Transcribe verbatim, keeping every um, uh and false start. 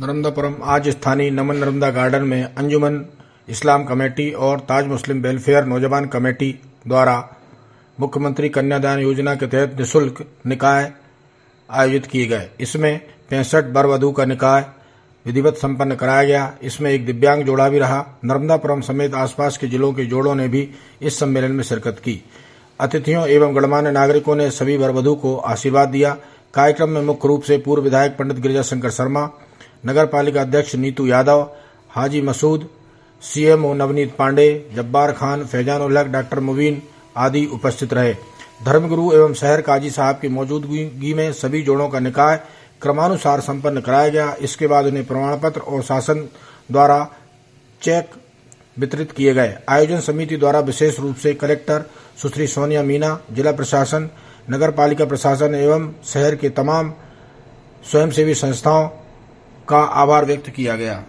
नर्मदापुरम आज स्थानीय नमन नर्मदा गार्डन में अंजुमन इस्लाम कमेटी और ताज मुस्लिम वेलफेयर नौजवान कमेटी द्वारा मुख्यमंत्री कन्यादान योजना के तहत निःशुल्क निकाय आयोजित किए गए। इसमें पैंसठ वर वधू का निकाय विधिवत संपन्न कराया गया। इसमें एक दिव्यांग जोड़ा भी रहा। नर्मदापुरम समेत आसपास के जिलों के जोड़ों ने भी इस सम्मेलन में शिरकत की। अतिथियों एवं गणमान्य नागरिकों ने सभी वर वधू को आशीर्वाद दिया। कार्यक्रम में मुख्य रूप से पूर्व विधायक पंडित गिरिजा शंकर शर्मा, नगर पालिका अध्यक्ष नीतू यादव, हाजी मसूद, सीएमओ नवनीत पांडे, जब्बार खान, फैजान उल हक, डॉक्टर मुबीन आदि उपस्थित रहे। धर्मगुरु एवं शहर काजी साहब की मौजूदगी में सभी जोड़ों का निकाय क्रमानुसार संपन्न कराया गया। इसके बाद उन्हें प्रमाण पत्र और शासन द्वारा चेक वितरित किए गए। आयोजन समिति द्वारा विशेष रूप से कलेक्टर सुश्री सोनिया मीना, जिला प्रशासन, नगर पालिका प्रशासन एवं शहर के तमाम स्वयंसेवी संस्थाओं का आभार व्यक्त किया गया।